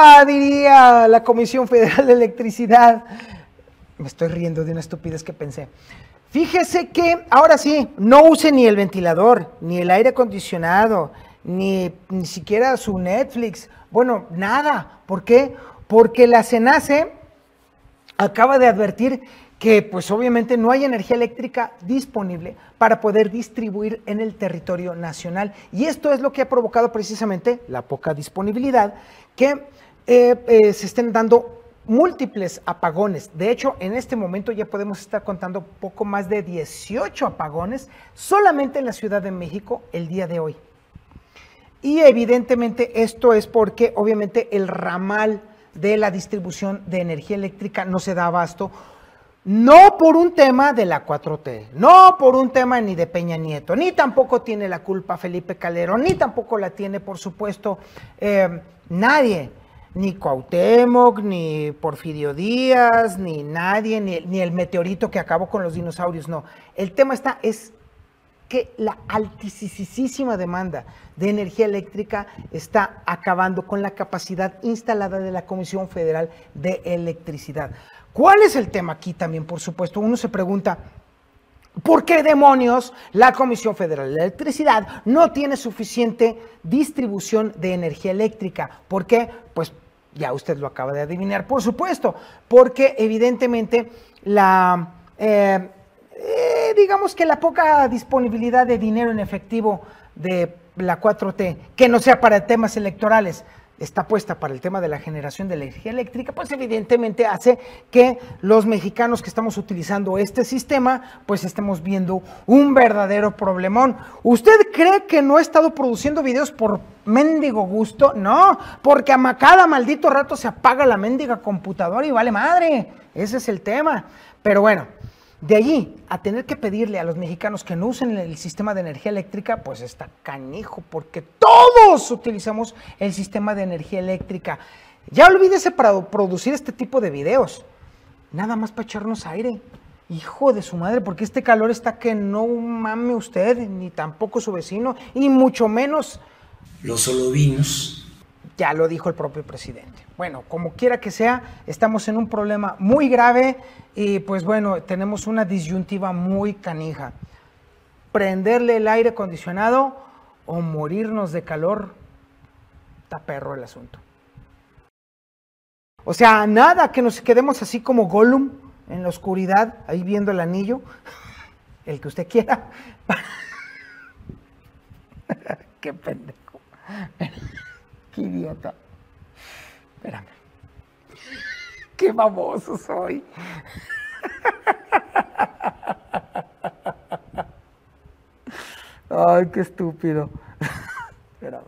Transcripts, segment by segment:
diría la Comisión Federal de Electricidad. Me estoy riendo de una estupidez que pensé. Fíjese que ahora sí, no use ni el ventilador, ni el aire acondicionado, ni siquiera su Netflix. Bueno, nada. ¿Por qué? Porque la CENACE acaba de advertir que pues obviamente no hay energía eléctrica disponible para poder distribuir en el territorio nacional. Y esto es lo que ha provocado precisamente la poca disponibilidad, que se estén dando múltiples apagones. De hecho, en este momento ya podemos estar contando poco más de 18 apagones solamente en la Ciudad de México el día de hoy. Y evidentemente esto es porque obviamente el ramal de la distribución de energía eléctrica no se da abasto, no por un tema de la 4T, no por un tema ni de Peña Nieto, ni tampoco tiene la culpa Felipe Calderón, ni tampoco la tiene, por supuesto, nadie, ni Cuauhtémoc, ni Porfirio Díaz, ni nadie, ni el meteorito que acabó con los dinosaurios, no. El tema es que la altísima demanda de energía eléctrica está acabando con la capacidad instalada de la Comisión Federal de Electricidad. ¿Cuál es el tema aquí también? Por supuesto, uno se pregunta, ¿por qué demonios la Comisión Federal de Electricidad no tiene suficiente distribución de energía eléctrica? ¿Por qué? Pues ya usted lo acaba de adivinar, por supuesto, porque evidentemente digamos que la poca disponibilidad de dinero en efectivo de la 4T, que no sea para temas electorales, está puesta para el tema de la generación de energía eléctrica, pues evidentemente hace que los mexicanos que estamos utilizando este sistema, pues estemos viendo un verdadero problemón. ¿Usted cree que no he estado produciendo videos por mendigo gusto? No, porque a cada maldito rato se apaga la mendiga computadora y vale madre. Ese es el tema. Pero bueno, de allí a tener que pedirle a los mexicanos que no usen el sistema de energía eléctrica, pues está canijo, porque todos utilizamos el sistema de energía eléctrica. Ya olvídese para producir este tipo de videos, nada más para echarnos aire. Hijo de su madre, porque este calor está que no mame usted, ni tampoco su vecino, y mucho menos los olovinos. Ya lo dijo el propio presidente. Bueno, como quiera que sea, estamos en un problema muy grave y pues bueno, tenemos una disyuntiva muy canija. Prenderle el aire acondicionado o morirnos de calor. Está perro el asunto. O sea, nada, que nos quedemos así como Gollum en la oscuridad, ahí viendo el anillo, el que usted quiera. Qué pendejo. Qué idiota. Espérame. Qué baboso soy. Ay, qué estúpido. Espérame.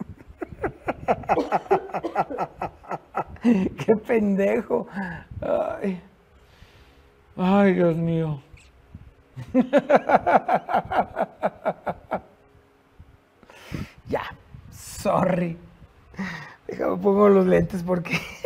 Qué pendejo. Ay. Ay, Dios mío. Ya. Sorry. Déjame pongo los lentes porque